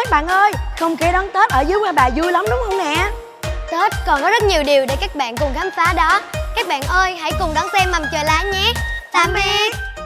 các bạn ơi, không khí đón Tết ở dưới Hoa Bà vui lắm đúng không nè? Tết còn có rất nhiều điều để các bạn cùng khám phá đó. Các bạn ơi, hãy cùng đón xem Mầm Trời Lá nhé. Tạm biệt.